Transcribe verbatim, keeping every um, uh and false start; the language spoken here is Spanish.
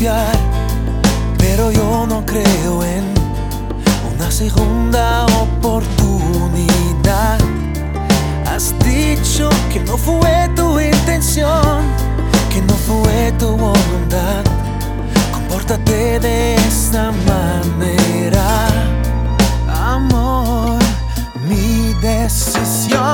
cambiar, pero yo no creo en una segunda oportunidad. Has dicho que no fue tu intención, que no fue tu voluntad. Compórtate de esta manera, amor. Mi decisión